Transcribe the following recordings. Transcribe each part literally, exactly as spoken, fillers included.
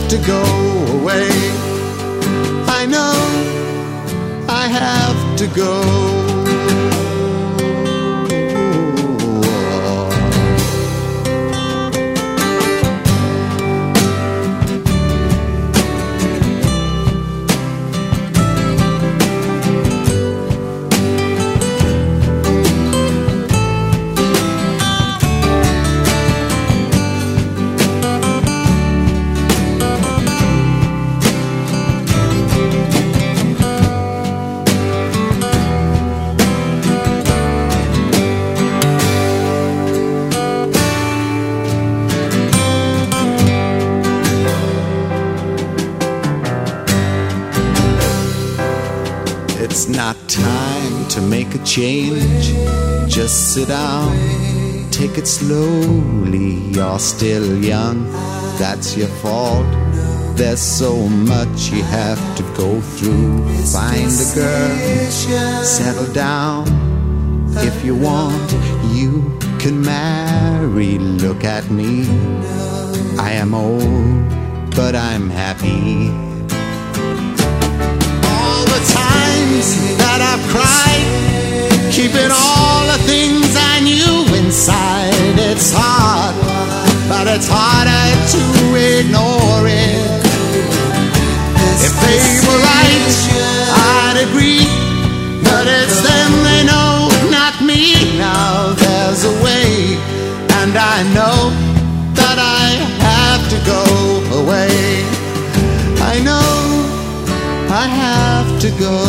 to go away. I know I have to go. It's not time to make a change. Just sit down, take it slowly. You're still young, that's your fault. There's so much you have to go through. Find a girl, settle down. If you want, you can marry. Look at me, I am old, but I'm happy. All the times that I've cried, keeping all the things I knew inside. It's hard, but it's harder to ignore it. If they were right, I'd agree, but it's them they know, not me. Now there's a way, and I know that I have to go away. I know I have to go.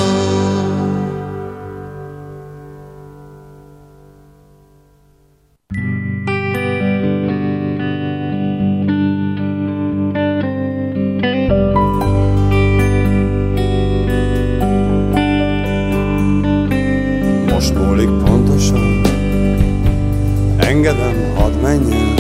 Most múlik pontosan, engedem, hadd menjen.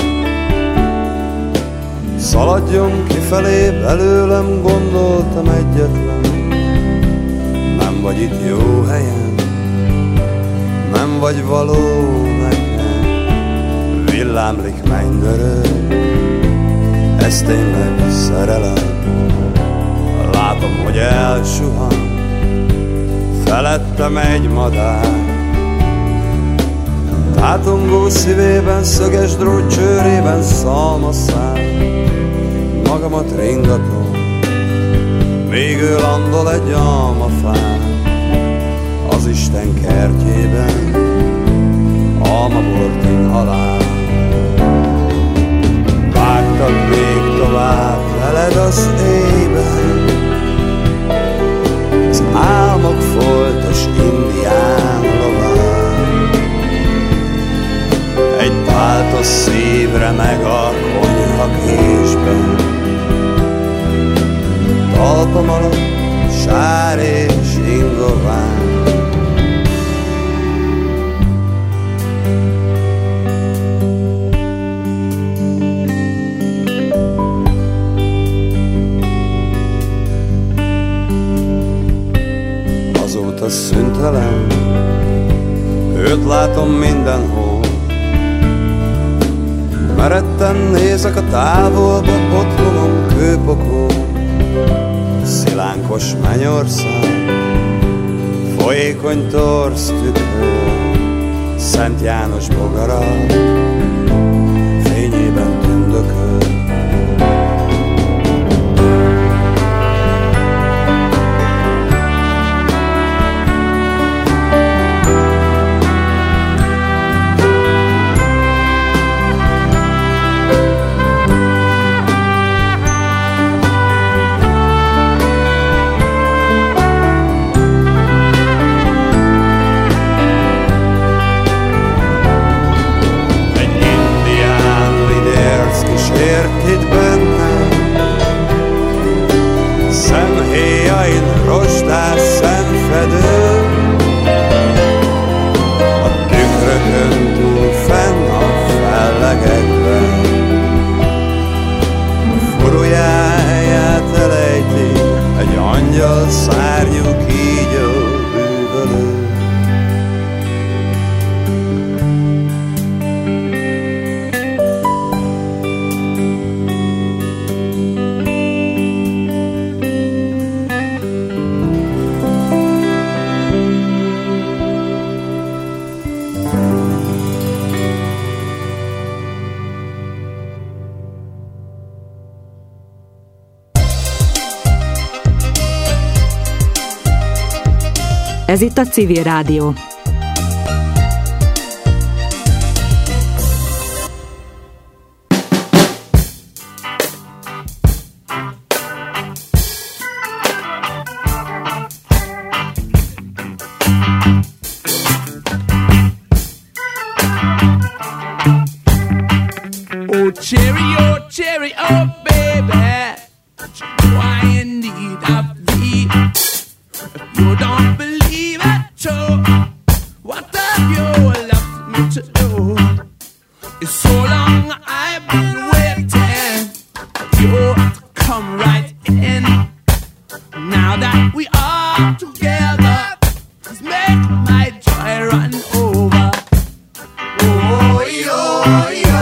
Szaladjon kifelé, belőlem gondoltam egyetlen. Nem vagy itt jó helyen, nem vagy való nekem. Villámlik mennydörög, ez tényleg szerelem. Látom, hogy elsuhan felettem egy madár. Tátongó szívében, szöges drót csőrében szalmaszál. Magamat ringatom, még ő landol egy almafán. Az Isten kertjében almabort inhalál. Vágtad még tovább veled az éjben, az álmok foltos indián lován. Egy páltos szívre meg a konyha késben, talpam alatt sár és ingován. Azóta szüntelen, őt látom mindenhol. Meretten nézek a távolba, otthonom kőpokol. Szilánkos mennyország, folyékony torz tükör, Szent János bogara fényében tündököl. Itt bennem szemhéjain rostás szemfedő, a tükrökön túl fenn a fellegekben, a furujáját elejti egy angyal szárnyú kígyó bűvölő. Ez itt a Civil Rádió. Oh, cherry, oh, cherry, oh, baby, why in need of thee? If you don't believe it, true, what have you left me to do? It's so long I've been waiting for you to come right in. Now that we are together, let's make my joy run over. Oh, yo, yo.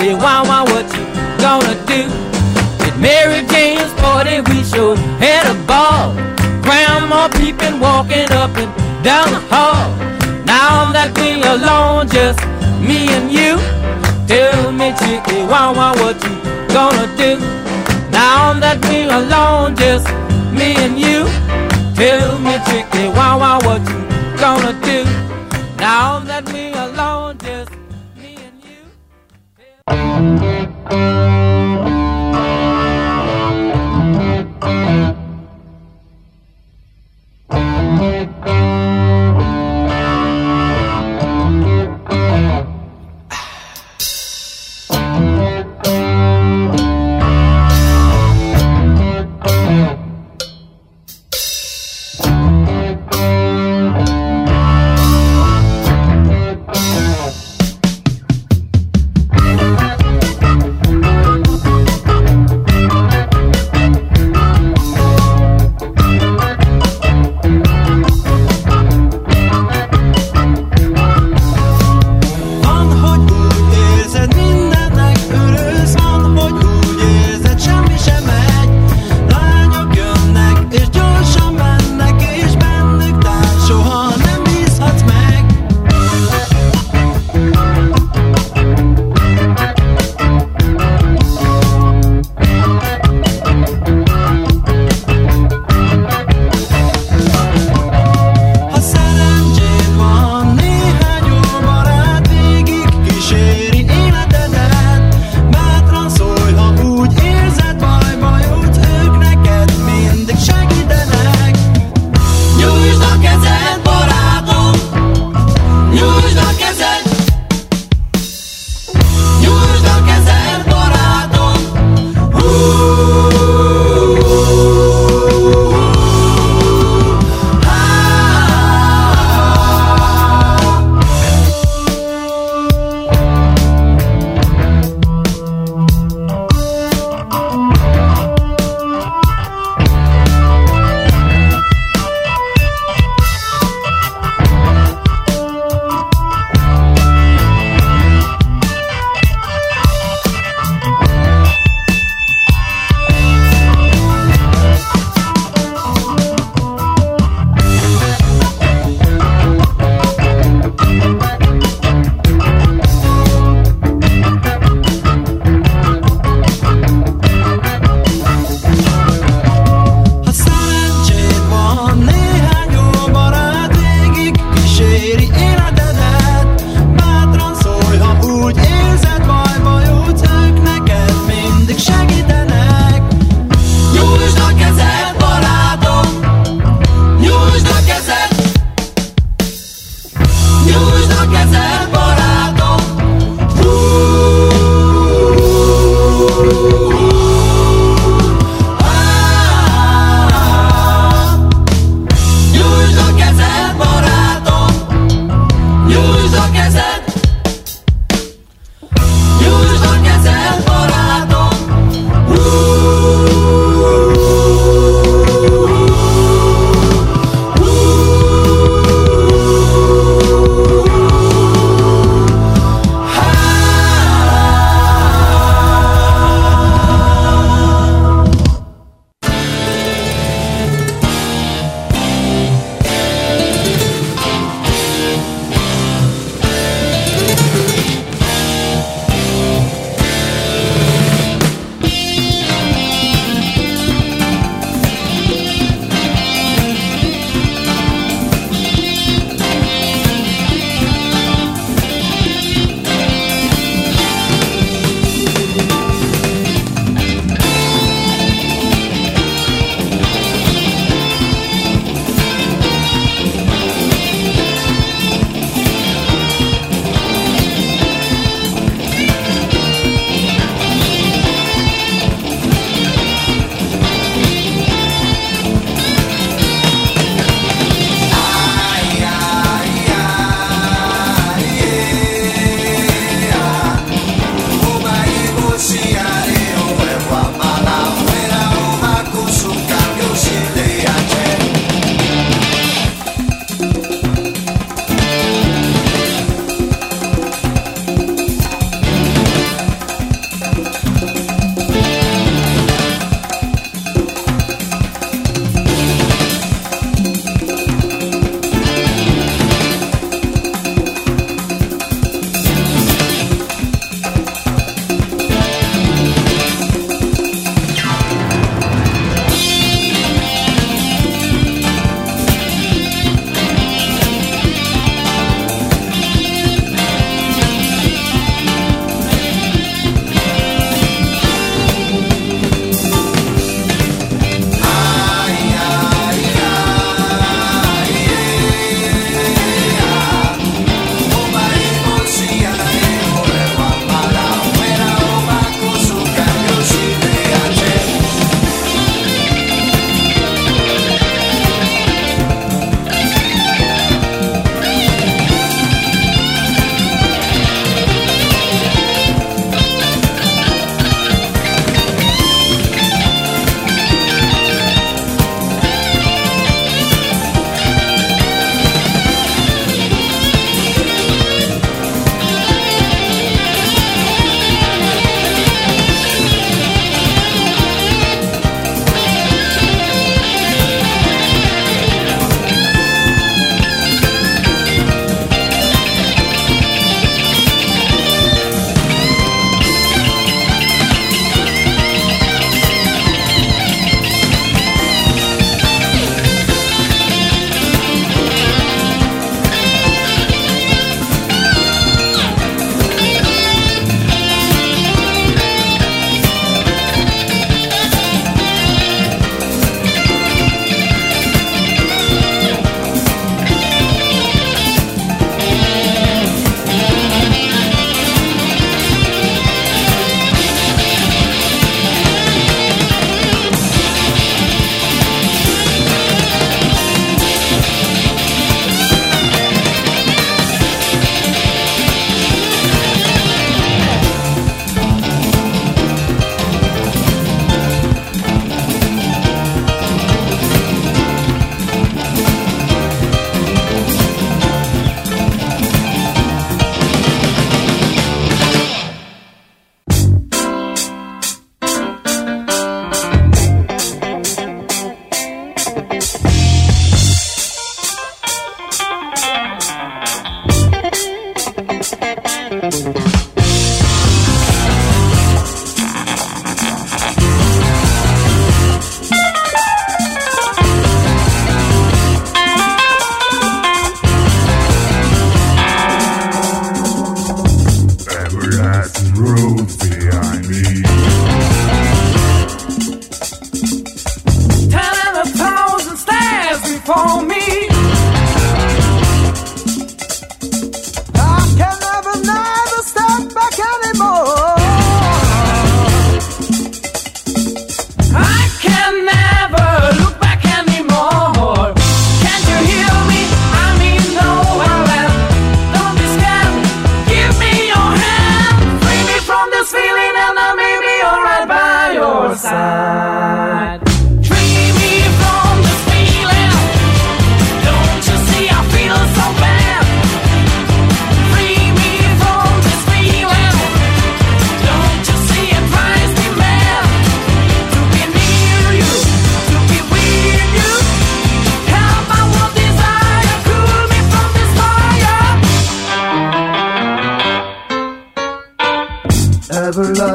chicken, wow, wow, what you gonna do? At Mary Jane's party, we sure had a ball. Grandma peeping, walking up and down the hall. Now that we alone, just me and you, tell me, chicken, wow, wow, what you gonna do? Now that we alone, just me and you, tell me, chicken, wow, wow, what you gonna do? Now that we alone, just me and you.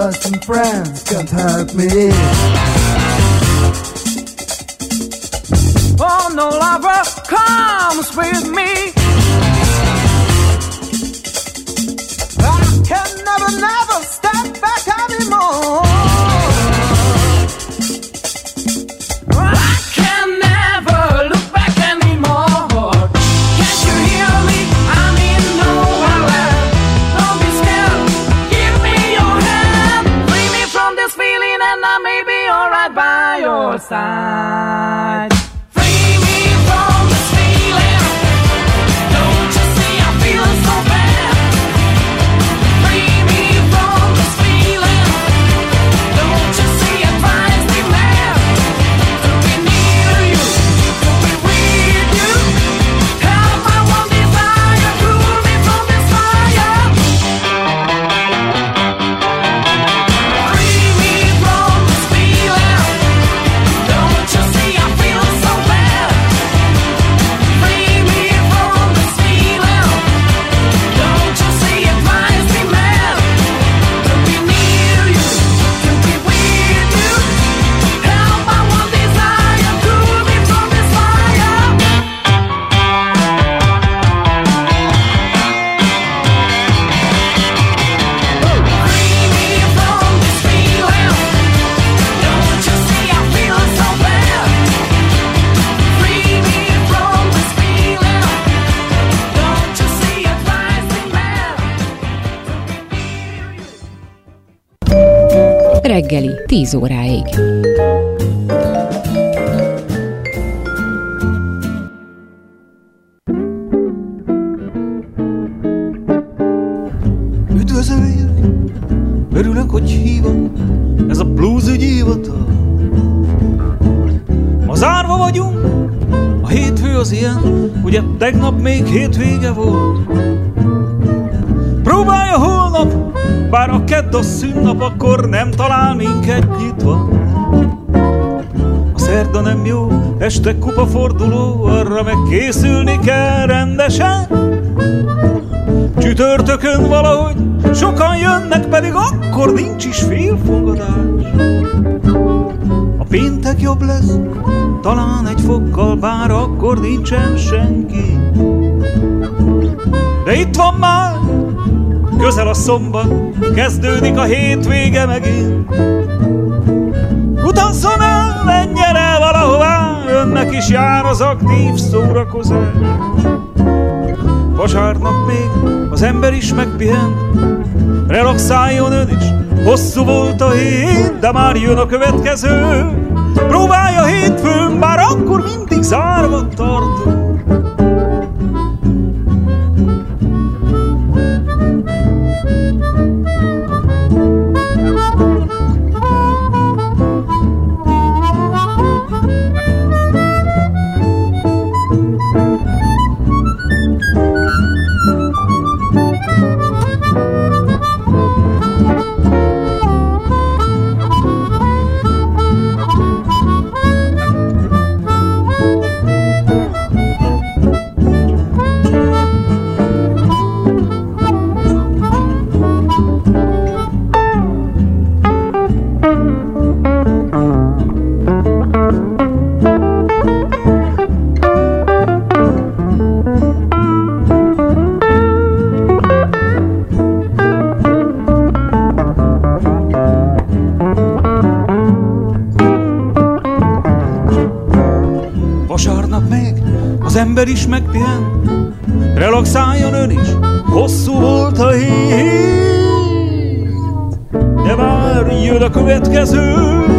and friends can't help me. Oh, no lover comes with me. I can never, never step back anymore. I can never look back anymore. Can't you hear me? I'm in nowhere. Don't be scared. Give me your hand. Free me from this feeling and I may be alright by your side. Free me from this feeling. Don't you see I'm feeling so bad? Free me from this feeling. Don't you see it drives me mad? To be near you, to be with you. Help my one desire, cool me from this fire. Free me from this feeling. Don't you see I'm feeling so bad? Free me from this feeling. Don't you see it drives me mad? To be near you, to be with you. Help my one desire, cool me from this fire. Free me from this feeling. Don't you see I'm feeling so bad? Free me from this feeling. Don't you see it drives me mad? Reggeli, tíz óráig. Üdvözöljük, örülök, hogy hívott, ez a blues ügyhivatal. Ma zárva vagyunk, a hétfő az ilyen, ugye tegnap még hétvége volt. Próbálja holnap, bár a kedd a szünnap, akkor nem talál minket nyitva. A szerda nem jó, este kupaforduló, arra meg készülni kell rendesen. Csütörtökön valahogy sokan jönnek, pedig akkor nincs is félfogadás. A péntek jobb lesz, talán egy fokkal, bár akkor nincsen senki. De itt van már, közel a szombat, kezdődik a hétvége megint. Utazzon el, menjen el valahová, önnek is jár az aktív szórakozás. Vasárnap még az ember is megpihen, relaxáljon ön is, hosszú volt a hét, de már jön a következő. Próbálja hétfőn, bár akkor mindig zárva tartunk. Ember is megpihen, relaxáljon ön is, hosszú volt a hét, de már jön a következő.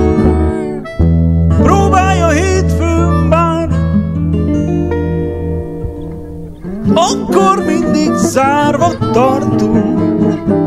Próbálja hétfőn bár, akkor mindig zárva tartunk.